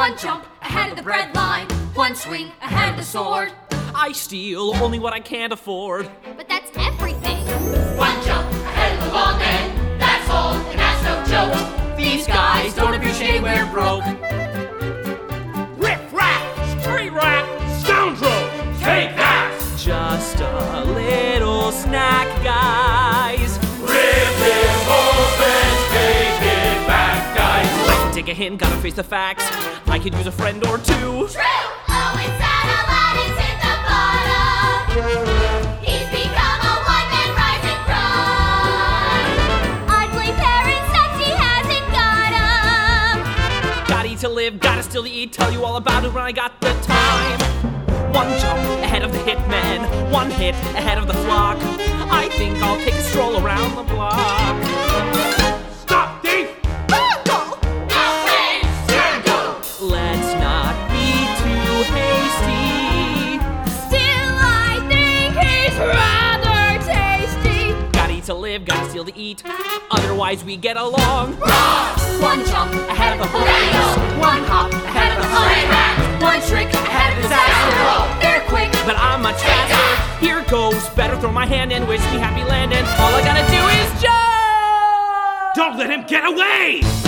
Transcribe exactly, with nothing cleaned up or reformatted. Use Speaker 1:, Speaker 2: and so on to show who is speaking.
Speaker 1: One jump ahead of the bread line, one swing ahead of the sword.
Speaker 2: I steal only what I can't afford.
Speaker 1: But that's everything.
Speaker 3: One jump ahead of the long man, that's all, and that's no joke.
Speaker 2: These guys don't appreciate we're broke.
Speaker 4: Rip rap, street rap, scoundrel, take that!
Speaker 2: Just a little snack, guys.
Speaker 4: Rip him open, take it back, guys.
Speaker 2: I can take a hint, gotta face the facts. I could use a friend or two.
Speaker 3: True! Oh, it's sad Aladdin's hit the bottom. He's become a one-man rising crime. Ugly parents said he hasn't got 'em.
Speaker 2: Gotta eat to live, gotta still to eat. Tell you all about it when I got the time. One jump ahead of the hitmen, one hit ahead of the flock. I think I'll take a stroll around the block.
Speaker 4: Stop, thief!
Speaker 3: Scandal! Outrage! Scandal!
Speaker 2: Let's not be too hasty.
Speaker 3: Still, I think he's rather tasty.
Speaker 2: Gotta eat to live, gotta steal to eat. Otherwise we get along.
Speaker 1: One jump ahead of the police, one hop ahead of the hunt, one trick ahead of disaster. They're quick,
Speaker 2: But I'm much faster. Here goes, better throw my hand and wish me happy landing. All I gotta do is jump!
Speaker 4: Don't let him get away!